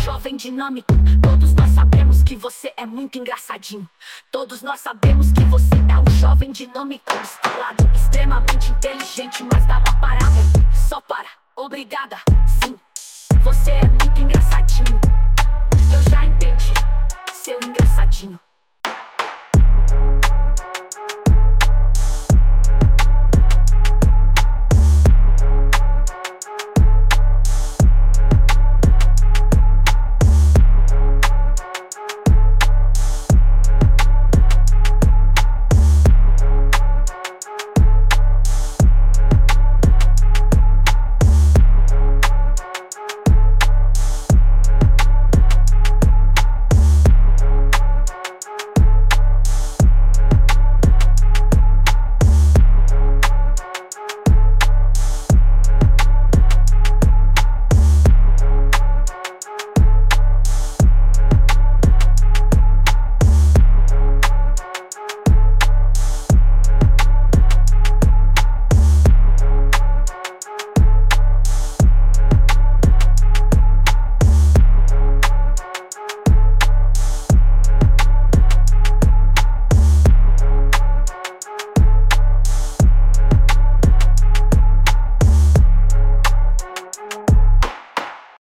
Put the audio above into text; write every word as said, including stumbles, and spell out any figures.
jovem dinâmico. Todos nós sabemos que você é muito engraçadinho. Todos nós sabemos que você é um jovem dinâmico, estilado, extremamente inteligente, mas dá uma parada. Só para, obrigada, sim. Você é